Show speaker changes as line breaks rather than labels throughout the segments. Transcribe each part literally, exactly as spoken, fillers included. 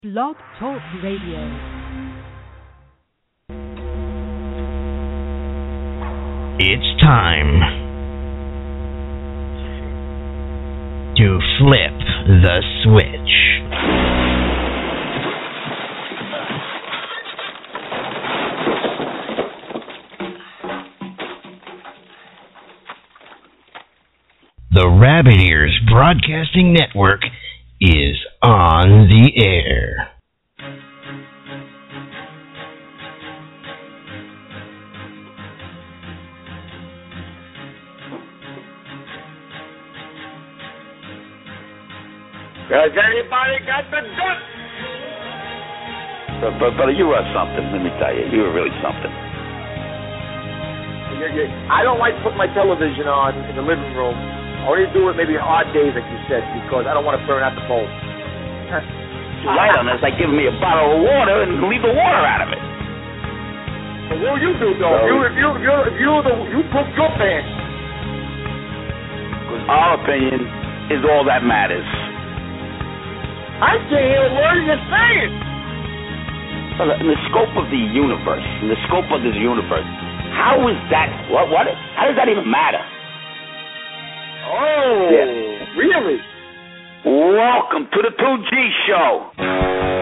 Blog Talk Radio.
It's time to flip the switch. The Rabbit Ears Broadcasting Network is on the air.
Has anybody got the guts?
But, but, but you are something, let me tell you. You were really something.
Yeah, yeah. I don't like to put my television on in the living room. I only do it maybe odd days, like you said, because I don't want to burn out the bulb.
You're right on this, like giving me a bottle of water and leave the water out of it.
But what will you do, though? So, you, if you, if you, if you, the, you cook your pants.
Because our opinion is all that matters.
I can't hear a word you're saying.
Well, in the scope of the universe, in the scope of this universe, how is that? What? What? How does that even matter?
Oh, yeah. Really?
Welcome to the two G Show.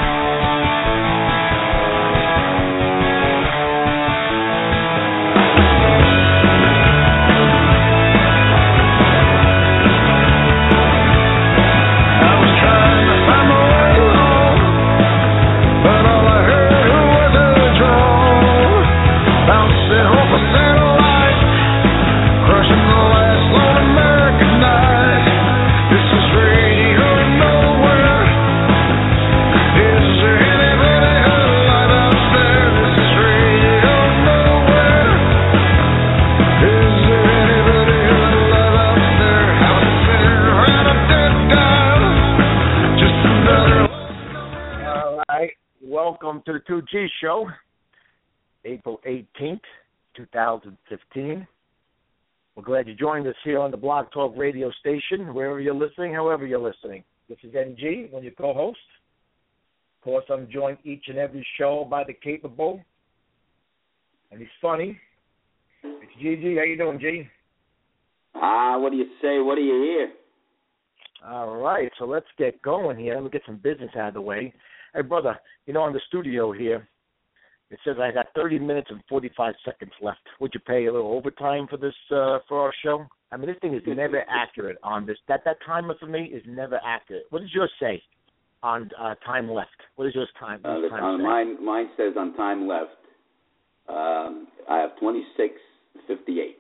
Welcome to the two G Show, April eighteenth, twenty fifteen. We're glad you joined us here on the Blog Talk radio station, wherever you're listening, however you're listening. This is N G, one of your co-hosts. Of course, I'm joined each and every show by the capable, and he's funny. It's G G. How you doing, G?
Ah, what do you say? What do you hear?
All right, so let's get going here. Let me get some business out of the way. Hey, brother, you know, in the studio here, it says I got thirty minutes and forty-five seconds left. Would you pay a little overtime for this, uh, for our show? I mean, this thing is never accurate on this. That that timer for me is never accurate. What does yours say on uh, time left? What is yours time?
Uh,
time
on mine, mine says on time left, um, I have twenty-six fifty-eight.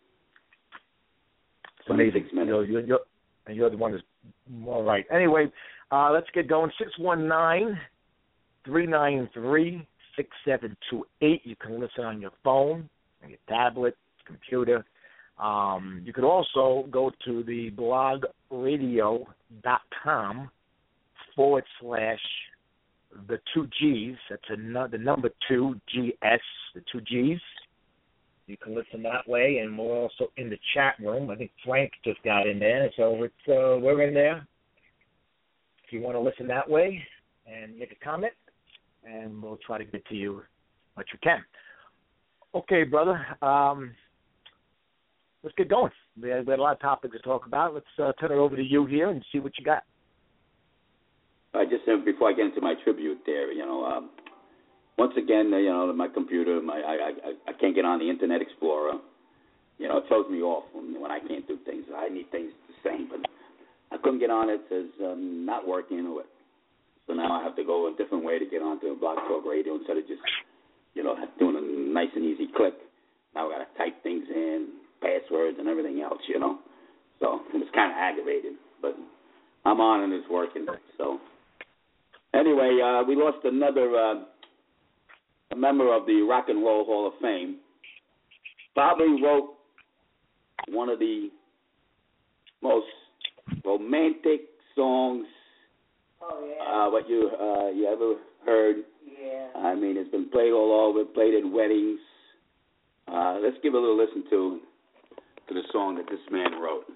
twenty-six minutes.
You're, you're, you're, and you're the one that's all right. Anyway, uh, let's get going. six one nine, three nine three, six seven two eight. You can listen on your phone, on your tablet, computer. Um, you could also go to the blogradio dot com forward slash the two G's. That's a, the number two, G S, the two G's. You can listen that way, and we're also in the chat room. I think Frank just got in there, so it's, uh, we're in there. If you want to listen that way and make a comment, and we'll try to get to you what you can. Okay, brother, um, let's get going. We had, we had a lot of topics to talk about. Let's uh, turn it over to you here and see what you got.
I just uh, before I get into my tribute there, you know, um, once again, uh, you know, my computer, my I, I I can't get on the Internet Explorer. You know, it throws me off when, when I can't do things. I need things the same, but I couldn't get on it. It says um, not working or what. So now I have to go a different way to get onto Blog Talk Radio instead of just, you know, doing a nice and easy click. Now I got to type things in, passwords and everything else, you know. So it was kind of aggravating, but I'm on and it's working. So anyway, uh, we lost another uh, a member of the Rock and Roll Hall of Fame. Probably wrote one of the most romantic songs.
Oh, yeah.
Uh, what you uh, you ever heard?
Yeah.
I mean, it's been played all over, played in weddings. Uh, let's give a little listen to to the song that this man wrote.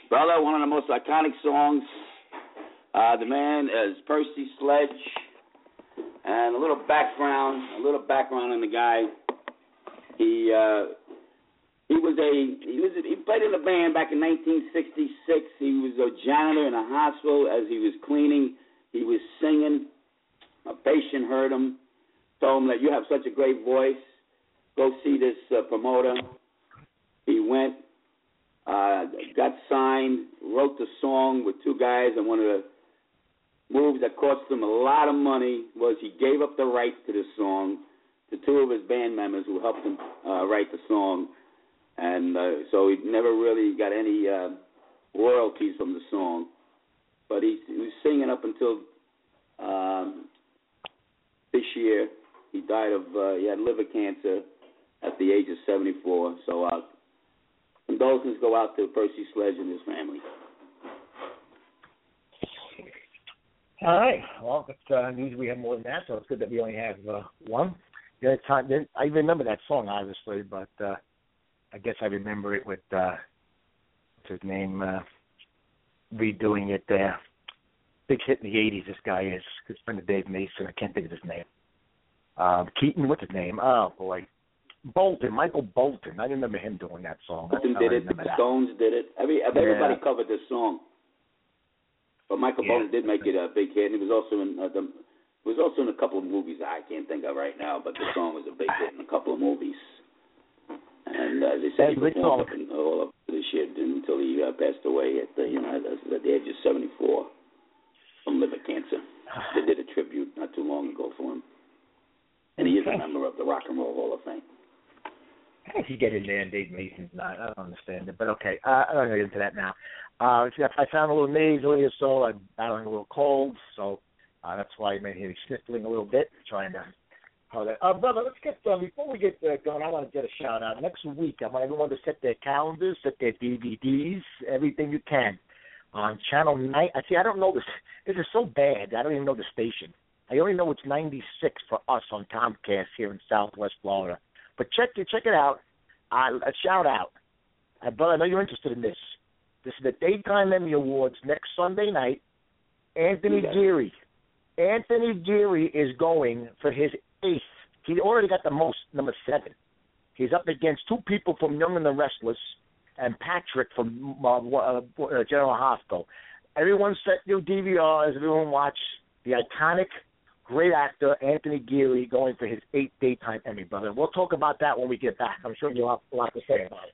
Brother, one of the most iconic songs. Uh, the man is Percy Sledge. And a little background, a little background on the guy. He uh, he was a he was a, he played in a band back in nineteen sixty-six. He was a janitor in a hospital. As he was cleaning, he was singing. A patient heard him, told him that you have such a great voice. Go see this uh, promoter. He went, uh, got signed, wrote the song with two guys, and one of the moves that cost him a lot of money was he gave up the rights to the song to two of his band members who helped him uh, write the song, and uh, so he never really got any uh, royalties from the song. But he, he was singing up until um, this year. He died of uh, he had liver cancer at the age of seventy-four. So uh, condolences go out to Percy Sledge and his family.
All right. Well, it's, uh, usually we have more than that, so it's good that we only have uh, one. The other time, I remember that song, obviously, but uh, I guess I remember it with, uh, what's his name, uh, redoing it there. Big hit in the eighties, this guy is. Good friend of Dave Mason. I can't think of his name. Uh, Keaton, what's his name? Oh, boy. Bolton, Michael Bolton. I remember him doing that song.
Bolton did it. The Stones did it. Every, everybody yeah. covered this song. But Michael yeah. Bolton did make it a big hit, and he was also in uh, the, he was also in a couple of movies I can't think of right now. But the song was a big hit in a couple of movies. And uh, they said he performed up in, all up this year until he uh, passed away at the you know at the age of seventy-four from liver cancer. They did a tribute not too long ago for him, and he is a member of the Rock and Roll Hall of Fame.
How did he get in there and Dave Mason's not? I don't understand it, but okay. Uh, I don't get into that now. Uh, I found a little nasally or so. I'm battling a little cold, so uh, that's why I may hear me sniffling a little bit, trying to hold that. Uh, brother, let's get uh, before we get uh, going. I want to get a shout out. Next week, I want everyone to set their calendars, set their D V Ds, everything you can on Channel nine. I see. I don't know this. This is so bad. I don't even know the station. I only know it's ninety-six for us on Comcast here in Southwest Florida. But check it, check it out. Uh, a shout out, uh, brother. I know you're interested in this. This is the Daytime Emmy Awards next Sunday night. Anthony yeah. Geary. Anthony Geary is going for his eighth. He already got the most, number seven. He's up against two people from Young and the Restless and Patrick from uh, uh, General Hospital. Everyone set your D V Rs. Everyone watch the iconic, great actor Anthony Geary going for his eighth Daytime Emmy, brother. We'll talk about that when we get back. I'm sure you'll have a lot to say about it.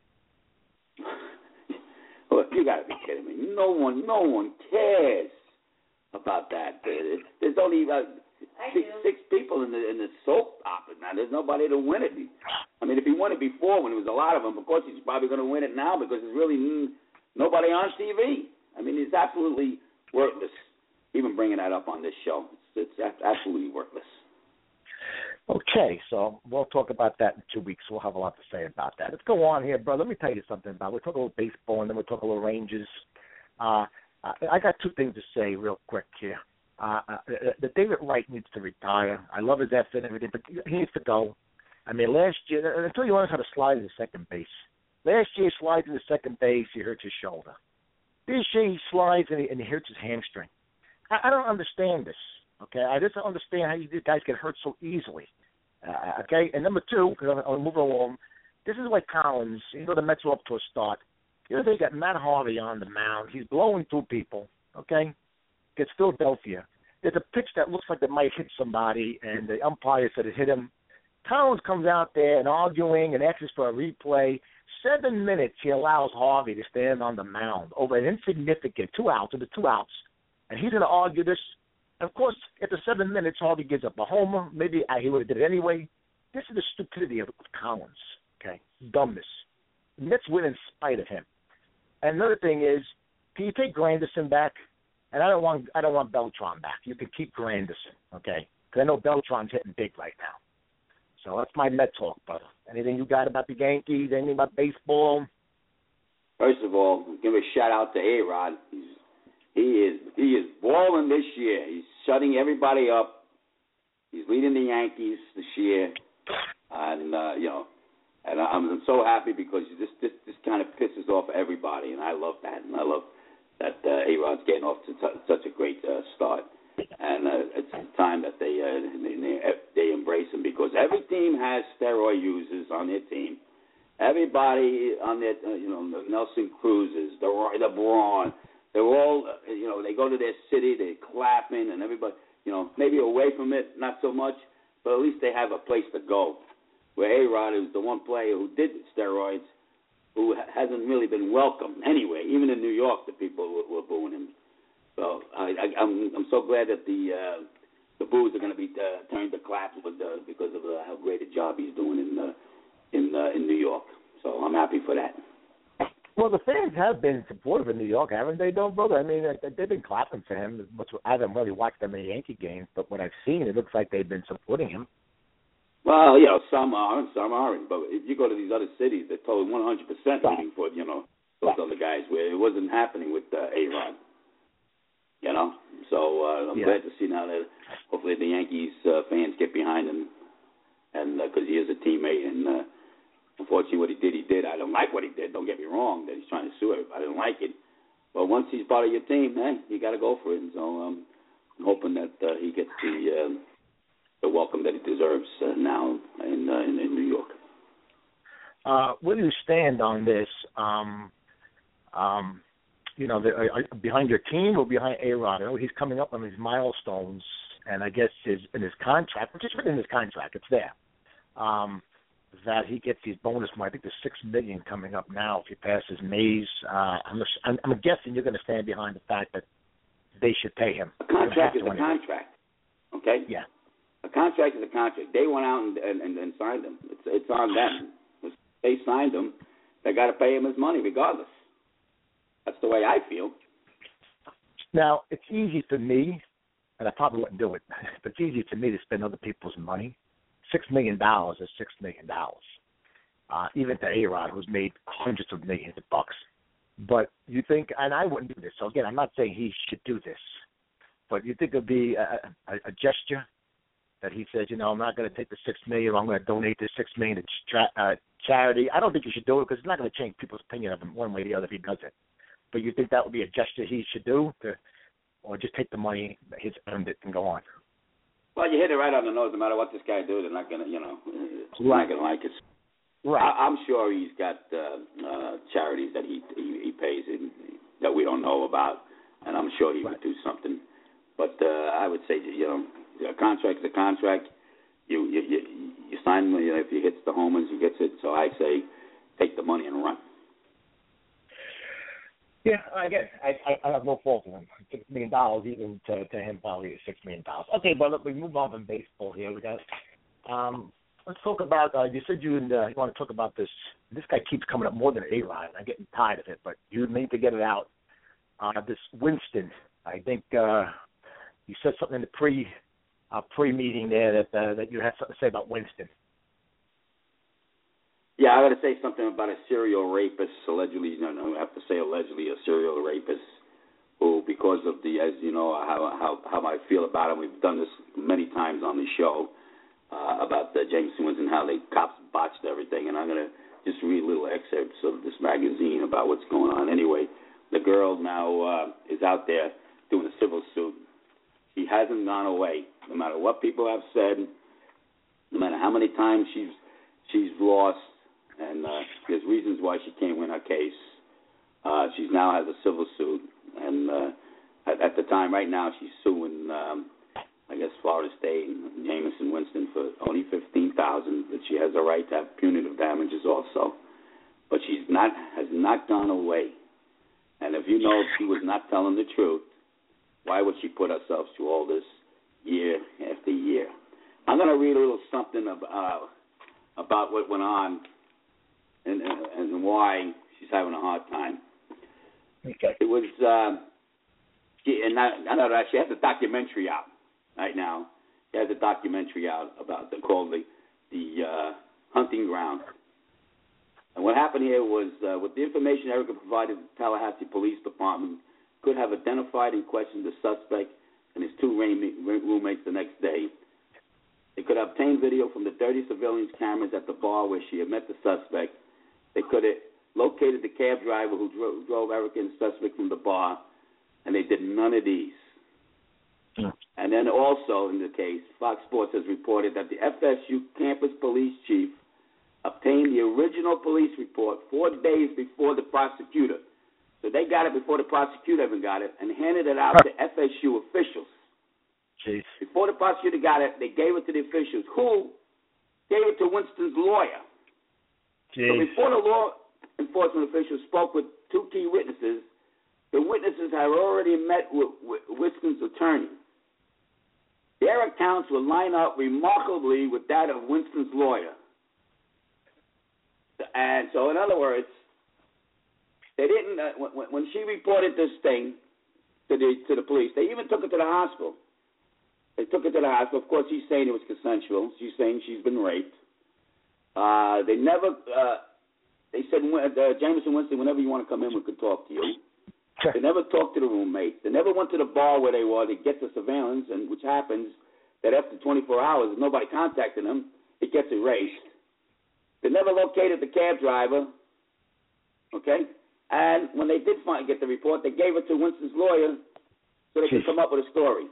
Well, you got to be kidding me. No one, no one cares about that. There's only about six, six people in the in the soap opera now. There's nobody to win it. I mean, if he won it before when there was a lot of them, of course he's probably going to win it now because there's really nobody on T V. I mean, it's absolutely worthless. Even bringing that up on this show, it's, it's absolutely worthless.
Okay, so we'll talk about that in two weeks. We'll have a lot to say about that. Let's go on here, brother. Let me tell you something about it. We'll talk a little baseball, and then we'll talk a little Rangers. Uh, I got two things to say real quick here. Uh, uh, the David Wright needs to retire. I love his effort and everything, but he needs to go. I mean, last year, until he learns how to slide into second base. Last year, he slides into second base, he hurts his shoulder. This year, he slides and he, and he hurts his hamstring. I, I don't understand this. Okay, I just don't understand how you guys get hurt so easily. Uh, okay, and number two, because I'm moving along, this is like Collins. You know, the Mets are up to a start. You know, they got Matt Harvey on the mound. He's blowing through people, okay? It's Philadelphia. There's a pitch that looks like it might hit somebody, and the umpire said it hit him. Collins comes out there and arguing and asks for a replay. Seven minutes he allows Harvey to stand on the mound over an insignificant two outs, into two outs, and he's going to argue this. Of course, after seven minutes, Harvey gives up a homer. Maybe he would have did it anyway. This is the stupidity of Collins, okay? Dumbness. The Mets win in spite of him. And another thing is, can you take Granderson back? And I don't want I don't want Beltran back. You can keep Granderson, okay? Because I know Beltran's hitting big right now. So that's my Met talk, brother. Anything you got about the Yankees? Anything about baseball?
First of all, give a shout out to A-Rod. He's He is he is balling this year. He's shutting everybody up. He's leading the Yankees this year, and uh, you know And I'm so happy because this this this kind of pisses off everybody, and I love that, and I love that uh, A-Rod's getting off to t- such a great uh, start. And uh, it's time that they, uh, they they embrace him, because every team has steroid users on their team. Everybody on their, uh, you know, Nelson Cruz's, the the Braun, they're all, uh, you know, they go to their city, they're clapping, and everybody, you know, maybe away from it, not so much, but at least they have a place to go. Where A-Rod is the one player who did steroids, who hasn't really been welcomed anyway. Even in New York, the people were, were booing him. So I, I, I'm I'm so glad that the uh, the boos are going to be uh, turned to claps with, uh, because of uh, how great a job he's doing in uh, in uh, in New York. So I'm happy for that.
Well, the fans have been supportive in New York, haven't they, though, brother? I mean, they've been clapping for him. I haven't really watched them many Yankee games, but what I've seen, it looks like they've been supporting him.
Well, you know, some are and some aren't. But if you go to these other cities, they're totally one hundred percent rooting for, you know, those other guys, where it wasn't happening with uh, A-Rod. You know, so uh, I'm
yeah.
glad to see now that hopefully the Yankees uh, fans get behind him, and because uh, he is a teammate, and uh, unfortunately what he did, he did. I don't like what he did. Don't get me wrong that he's trying to sue everybody. I didn't like it, but once he's part of your team, man, you got to go for it. And so um, I'm hoping that uh, he gets the uh, the welcome that he deserves uh, now in, uh, in in New York.
Uh, where do you stand on this? Um, um, You know, the, uh, behind your team or behind A-Rod? I know he's coming up on these milestones, and I guess his in his contract, which is written in his contract, it's there, um, that he gets these bonus money. I think there's six million dollars coming up now if he passes Mays. Uh, I'm, I'm, I'm guessing you're going to stand behind the fact that they should pay him.
A contract is a contract, okay?
Yeah.
A contract is a contract. They went out and, and, and signed him. It's, it's on them. They signed him. They got to pay him his money regardless. That's the way I feel.
Now, it's easy for me, and I probably wouldn't do it, but it's easy for me to spend other people's money. Six million dollars is six million dollars, uh, even to A-Rod, who's made hundreds of millions of bucks. But you think, and I wouldn't do this, so again, I'm not saying he should do this, but you think it would be a, a, a gesture that he says, you know, I'm not going to take the six million dollars, I'm going to donate this six million dollars to tra- uh, charity. I don't think you should do it because it's not going to change people's opinion of him one way or the other if he does it. But you think that would be a gesture he should do, to, or just take the money, he's earned it, and go on?
Well, you hit it right on the nose. No matter what this guy do, they're not gonna, you know, they're
right.
not gonna like it.
Right.
I, I'm sure he's got uh, uh, charities that he, he he pays in, that we don't know about, and I'm sure he right. would do something. But uh, I would say, you know, a contract is a contract. You you you, you sign him. You know, if he hits the homers, he gets it. So I say, take the money and run.
Yeah, I guess I, I, I have no fault in him. Six million dollars, even to, to him, probably is six million dollars. Okay, but look, we move on from baseball here. We got. Um, let's talk about. Uh, you said you and uh, you want to talk about this. This guy keeps coming up more than A-Rod. I'm getting tired of it, but you need to get it out. Uh, this Winston, I think uh, you said something in the pre uh, pre meeting there that uh, that you had something to say about Winston.
Yeah, I got to say something about a serial rapist, allegedly, no, no, I have to say allegedly a serial rapist who, because of the, as you know, how how, how I feel about him, we've done this many times on the show uh, about the James Winston, how the cops botched everything, and I'm going to just read little excerpts of this magazine about what's going on. Anyway, the girl now uh, is out there doing a civil suit. She hasn't gone away, no matter what people have said, no matter how many times she's she's lost. And uh, there's reasons why she can't win her case. Uh, she now has a civil suit, and uh, at, at the time, right now, she's suing, um, I guess, Florida State and Jameson Winston for only fifteen thousand dollars. But she has a right to have punitive damages also. But she's not has not gone away. And if you know she was not telling the truth, why would she put herself through all this year after year? I'm going to read a little something about, uh, about what went on. And, and and why she's having a hard time.
Okay.
It was, uh, she, and I, I know that she has a documentary out right now. She has a documentary out about the called the the uh, hunting ground. And what happened here was, uh, with the information Erica provided, the Tallahassee Police Department could have identified and questioned the suspect and his two roommates the next day. They could obtain video from the dirty surveillance cameras at the bar where she had met the suspect. They could have located the cab driver who drove, drove Erica and the suspect from the bar, and they did none of these. Mm. And then also in the case, Fox Sports has reported that the F S U campus police chief obtained the original police report four days before the prosecutor. So they got it before the prosecutor even got it and handed it out to F S U officials.
Jeez.
Before the prosecutor got it, they gave it to the officials, who gave it to Winston's lawyer.
Jeez.
So before the law enforcement officials spoke with two key witnesses, the witnesses had already met with, with Winston's attorney. Their accounts would line up remarkably with that of Winston's lawyer. And so, in other words, they didn't. Uh, when, when she reported this thing to the to the police, they even took her to the hospital. They took her to the hospital. Of course, she's saying it was consensual. She's saying she's been raped. Uh, they never. Uh, they said, uh, Jameson Winston, whenever you want to come in, we could talk to you. They never talked to the roommates. They never went to the bar where they were to get the surveillance, and which happens that after twenty-four hours, if nobody contacted them, it gets erased. They never located the cab driver, okay? And when they did find get the report, they gave it to Winston's lawyer so they could come up with a story.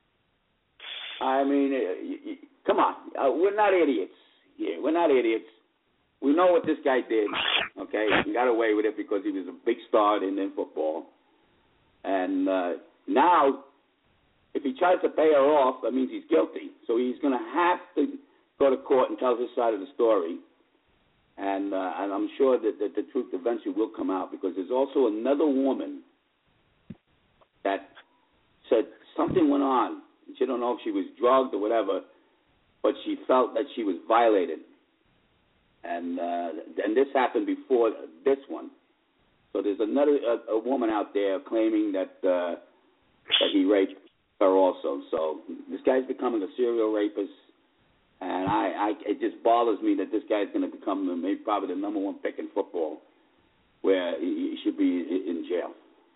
I mean, uh, you, you, come on. Uh, we're not idiots here. We're not idiots. We know what this guy did, okay? He got away with it because he was a big star in, in football. And uh, now, if he tries to pay her off, that means he's guilty. So he's going to have to go to court and tell his side of the story. And, uh, and I'm sure that, that the truth eventually will come out, because there's also another woman that said something went on. She don't know if she was drugged or whatever, but she felt that she was violated. And uh, and this happened before this one. So there's another a, a woman out there claiming that uh, that he raped her also. So this guy's becoming a serial rapist. And I, I, it just bothers me that this guy's going to become the, maybe probably the number one pick in football, where he should be in jail.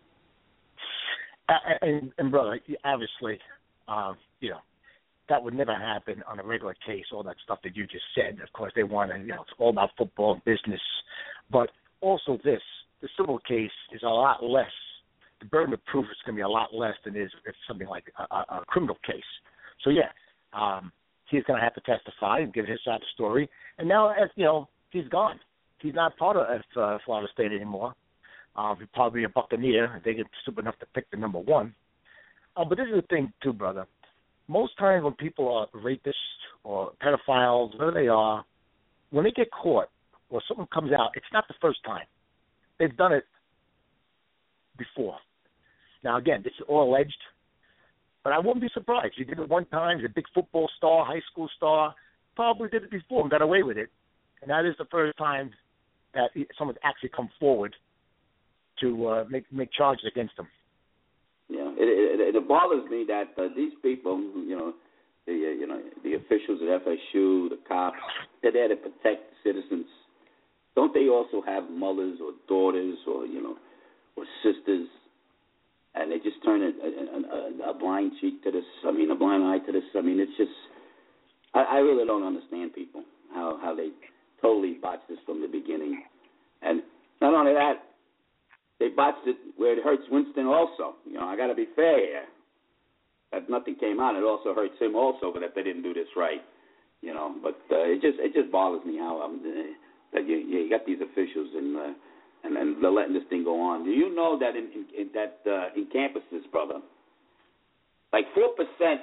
Uh, and, and brother, obviously, uh, you know, that would never happen on a regular case. All that stuff that you just said. Of course, they want to, you know, it's all about football and business. But also, this the civil case is a lot less. The burden of proof is going to be a lot less than it is if something like a, a, a criminal case. So yeah. Um, He's going to have to testify and give his side of the story. And now, as you know, he's gone. He's not part of uh, Florida State anymore. Uh, he's probably a Buccaneer. They get stupid enough to pick the number one. Uh, but this is the thing, too, brother. Most times when people are rapists or pedophiles, whatever they are, when they get caught or something comes out, it's not the first time. They've done it before. Now, again, this is all alleged. But I wouldn't be surprised. He did it one time. He's a big football star, high school star. Probably did it before and got away with it. And that is the first time that he, someone's actually come forward to uh, make make charges against him.
Yeah, it, it, it bothers me that uh, these people, you know, the uh, you know the officials at F S U, the cops, they're there to protect citizens. Don't they also have mothers or daughters or you know or sisters? And they just turn a, a, a, a blind cheek to this. I mean, a blind eye to this. I mean, it's just. I, I really don't understand people how how they totally botched this from the beginning, and not only that, they botched it where it hurts Winston also. You know, I got to be fair here. That nothing came out, it also hurts him also, but that they didn't do this right. You know, but uh, it just it just bothers me how um, that you you got these officials and. Uh, And then they're letting this thing go on. Do you know that in, in, in that uh, in campuses, brother, like four percent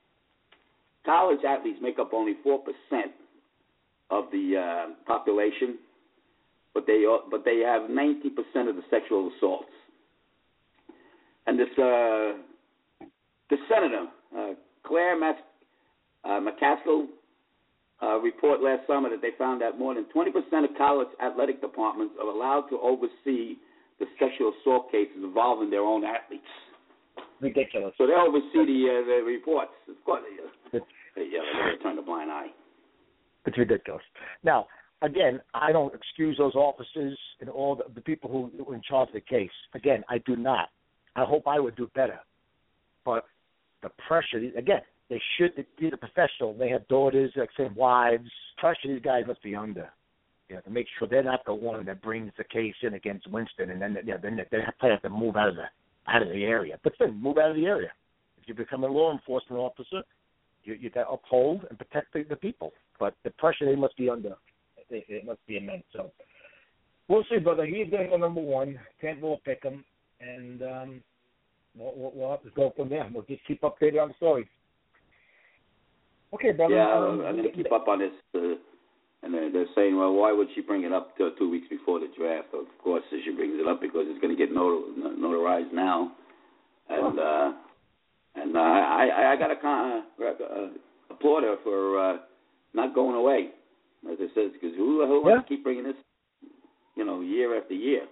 college athletes make up only four percent of the uh, population, but they but they have ninety percent of the sexual assaults. And this uh, the senator uh, Claire Mas- uh, McCaskill. Uh, report last summer that they found that more than twenty percent of college athletic departments are allowed to oversee the sexual assault cases involving their own athletes.
Ridiculous.
So they oversee the, uh, the reports. Of course, they, uh, they, yeah, they turn a blind eye.
It's ridiculous. Now, again, I don't excuse those officers and all the, the people who were in charge of the case. Again, I do not. I hope I would do better. But the pressure, again, They should be the professional. They have daughters, like say wives. Pressure these guys must be under. You know, to make sure they're not the one that brings the case in against Winston, and then you know, then they have to move out of the out of the area. But then move out of the area. If you become a law enforcement officer, you you got to uphold and protect the, the people. But the pressure they must be under, it, it must be immense. So we'll see, brother. He's going to go number one. Can't will pick him, and um, we'll, we'll have to go from there. We'll just keep updated on the story. Okay, brother.
Yeah,
um,
I'm going to keep up on this. Uh, and they're, they're saying, well, why would she bring it up two, two weeks before the draft? Of course, she brings it up because it's going to get notor- notarized now. And uh, and uh, I, I, I got to con- uh, applaud her for uh, not going away, as I said, because who, who
yeah.
wants to keep bringing this, you know, year after year?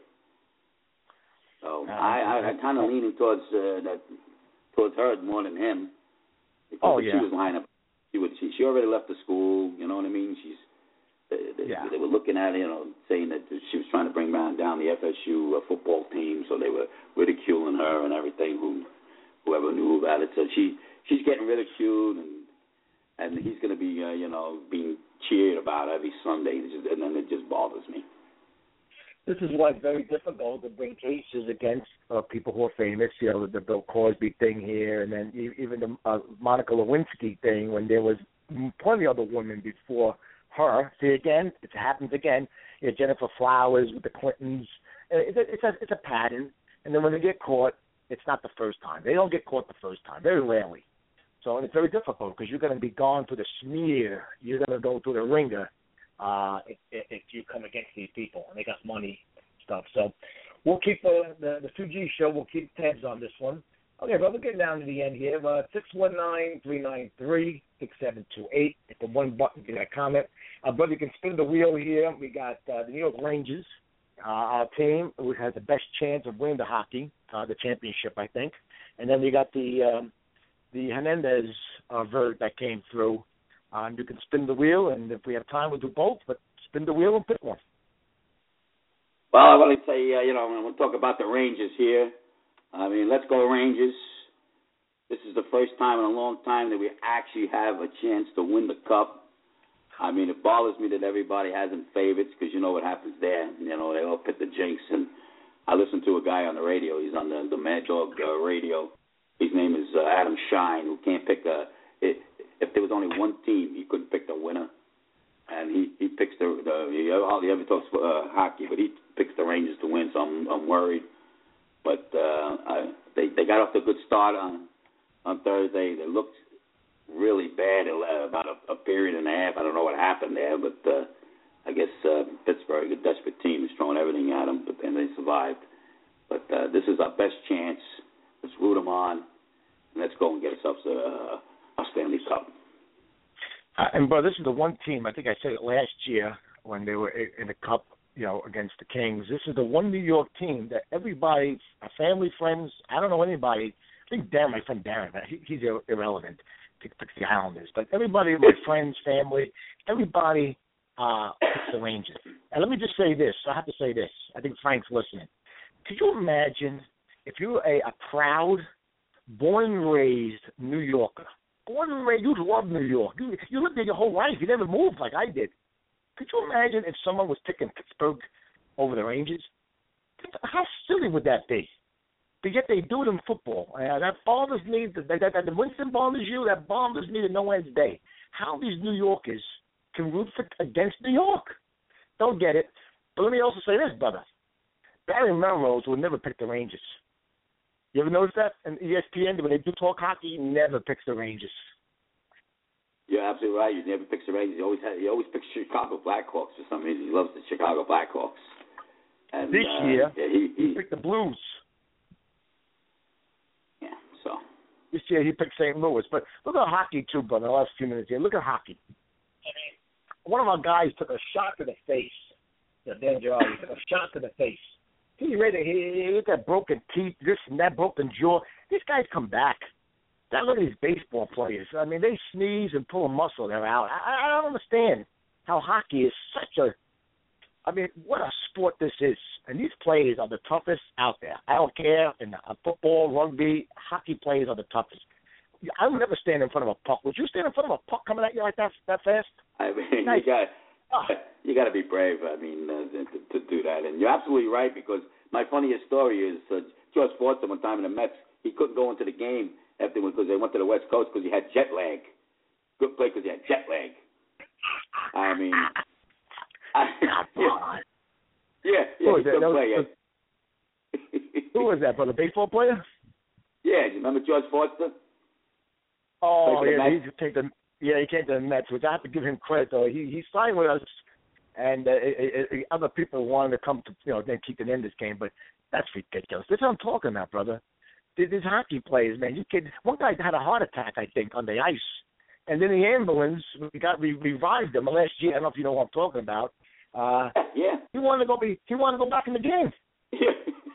So uh, I, I, I'm kind of leaning towards uh, that, towards her more than him. Because
oh,
if
yeah.
she was lying up. She would. She, she already left the school. You know what I mean? She's. They, they,
yeah.
they were looking at it, you know, saying that she was trying to bring down, down the F S U uh, football team, so they were ridiculing her and everything. Who, whoever knew about it, so she she's getting ridiculed, and and he's going to be, uh, you know, being cheered about every Sunday, and then it just bothers me.
This is why it's very difficult to bring cases against uh, people who are famous. You know, the Bill Cosby thing here, and then even the uh, Monica Lewinsky thing, when there was plenty of other women before her. See, again, it happens again. You know, Jennifer Flowers with the Clintons. It's a, it's a it's a pattern. And then when they get caught, it's not the first time. They don't get caught the first time, very rarely. So it's very difficult because you're going to be gone through the smear. You're going to go through the ringer. Uh, if, if you come against these people, and they got money stuff. So we'll keep uh, the the two G show. We'll keep tabs on this one. Okay, brother, we're getting down to the end here. Uh, six one nine, three nine three, six seven two eight. Hit the one button, get that comment. Uh, brother, you can spin the wheel here. We got uh, the New York Rangers, uh, our team, who has the best chance of winning the hockey, uh, the championship, I think. And then we got the um, the Hernandez uh, verdict that came through. Uh, you can spin the wheel, and if we have time, we'll do both, but spin the wheel and pick one.
Well, I want to say, uh, you know, I'm going to talk about the Rangers here. I mean, let's go Rangers. This is the first time in a long time that we actually have a chance to win the Cup. I mean, it bothers me that everybody has them favorites because you know what happens there. You know, they all pick the jinx. And I listened to a guy on the radio. He's on the, the Mad Dog uh, radio. His name is uh, Adam Shine, who can't pick a it, – if there was only one team, he couldn't pick the winner. And he, he picks the, the – he hardly ever talks uh, hockey, but he picks the Rangers to win, so I'm, I'm worried. But uh, I, they they got off to a good start on on Thursday. They looked really bad uh, about a, a period and a half. I don't know what happened there, but uh, I guess uh, Pittsburgh, a desperate team, is throwing everything at them, but then they survived. But uh, this is our best chance. Let's root them on, and let's go and get ourselves a, a Stanley Cup.
Uh, and, bro, this is the one team, I think I said it last year when they were in the Cup, you know, against the Kings. This is the one New York team that everybody, our family, friends, I don't know anybody. I think Darren, my friend Darren, he, he's irrelevant to pick the Islanders. But everybody, my friends, family, everybody uh, picks the Rangers. And let me just say this. I have to say this. I think Frank's listening. Could you imagine if you were a, a proud, born and raised New Yorker, born and raised, you love New York. You, you lived there your whole life. You never moved like I did. Could you imagine if someone was picking Pittsburgh over the Rangers? How silly would that be? But yet they do it in football. Uh, that bothers me. That, that, that Winston bothers you. That bothers me to no end's day. How these New Yorkers can root for, against New York? Don't get it. But let me also say this, brother. Barry Melrose will never pick the Rangers. You ever notice that? And E S P N, when they do talk hockey, he never picks the Rangers.
You're absolutely right. He never picks the Rangers. He always has, he always picks Chicago Blackhawks for some reason. He loves the Chicago Blackhawks. And,
this
uh,
year,
yeah, he, he,
he picked the Blues.
Yeah, so.
This year he picked Saint Louis. But look at hockey, too, brother, the last few minutes here. Look at hockey. I mean, one of our guys took a shot to the face. The Dan Girardi took a shot to the face. He ready. He, he got broken teeth, this and that, broken jaw. These guys come back. That look at these baseball players. I mean, they sneeze and pull a muscle. They're out. I, I don't understand how hockey is such a. I mean, what a sport this is. And these players are the toughest out there. I don't care in uh, football, rugby, hockey players are the toughest. I would never stand in front of a puck. Would you stand in front of a puck coming at you like that that fast?
I mean,
nice.
you got
oh.
you got to be brave. I mean, uh, to, to do that. And you're absolutely right, because my funniest story is uh, George Forster one time in the Mets. He couldn't go into the game after because they went to the West Coast because he had jet lag. Good play because he had jet lag. I mean, I, yeah, yeah, yeah,
was
good
that?
play.
Was, who was that, brother? Baseball player?
Yeah, you remember George Forster?
Oh, yeah, he came to yeah, he came to the Mets, which I have to give him credit though. He he signed with us, and uh, it, it, other people wanted to come to you know then keep it in this game, but that's ridiculous. That's what I'm talking about, brother. These hockey players, man, you kid. One guy had a heart attack, I think, on the ice, and then the ambulance we got we revived him last year. I don't know if you know what I'm talking about. Uh,
yeah.
He wanted to go be. He wanted to go back in the game.
Yeah.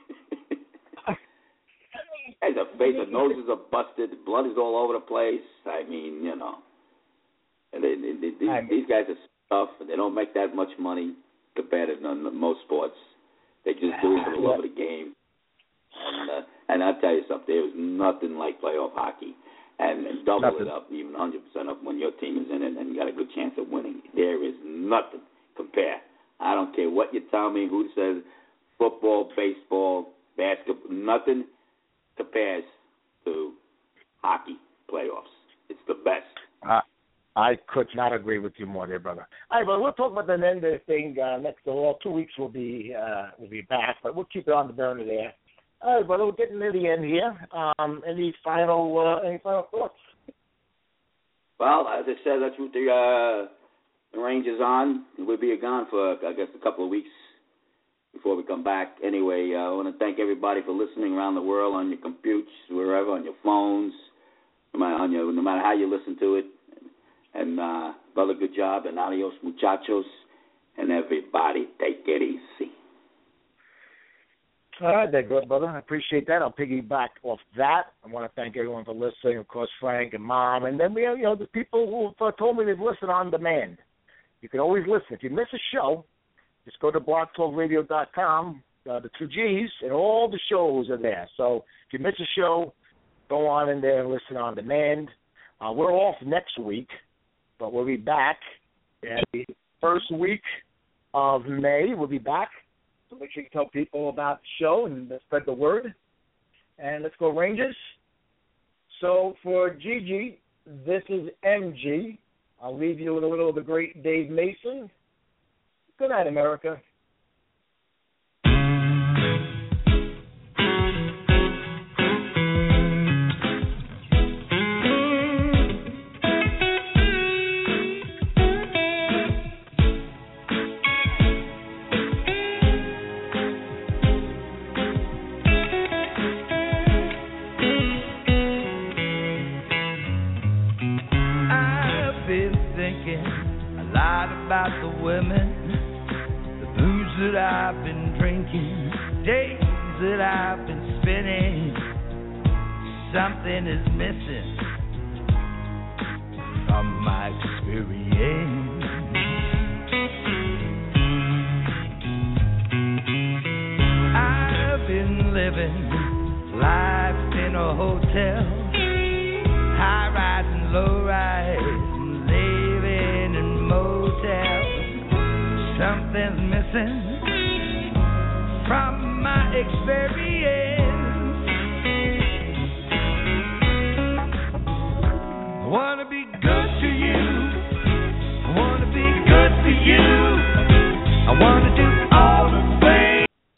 Hey, the face, the noses are busted, the blood is all over the place. I mean, you know, and they, they, they, these, I mean, these guys are tough, and they don't make that much money compared to most sports. They just do it for the love of the game. And uh, and I'll tell you something, there's nothing like playoff hockey. And, and double nothing. It up, even one hundred percent up when your team is in it and you got a good chance of winning. There is nothing compare. I don't care what you tell me, who says football, baseball, basketball, nothing compares to hockey playoffs. It's the best.
Uh, I could not agree with you more there, brother. All right, but we'll talk about the end of the thing uh, next. Well, two weeks we'll be uh, we'll be back, but we'll keep it on the burner there. All right, brother, we're getting near the end here. Um, any final uh, any final thoughts?
Well, as I said, that's what the uh, the range is on. We'll be gone for I guess a couple of weeks before we come back. Anyway, uh, I want to thank everybody for listening around the world on your computers, wherever, on your phones, no matter, on your, no matter how you listen to it. And, uh, brother, good job. And adios, muchachos. And everybody, take it easy.
All right, there, good, brother. I appreciate that. I'll piggyback off that. I want to thank everyone for listening, of course, Frank and Mom. And then we have, you know, the people who told me they've listened on demand. You can always listen. If you miss a show, just go to blog talk radio dot com, uh, the two G's, and all the shows are there. So if you miss a show, go on in there and listen on demand. Uh, we're off next week, but we'll be back at the first week of May. We'll be back. So make sure you tell people about the show and spread the word. And let's go Rangers. So for Gigi, this is M G. I'll leave you with a little of the great Dave Mason. Good night, America.
I've been thinking a lot about the women, that I've been drinking, days that I've been spinning. Something is missing from my experience. I've been living life in a hotel, high rise and low rise, living in motels. Something's missing from my experience.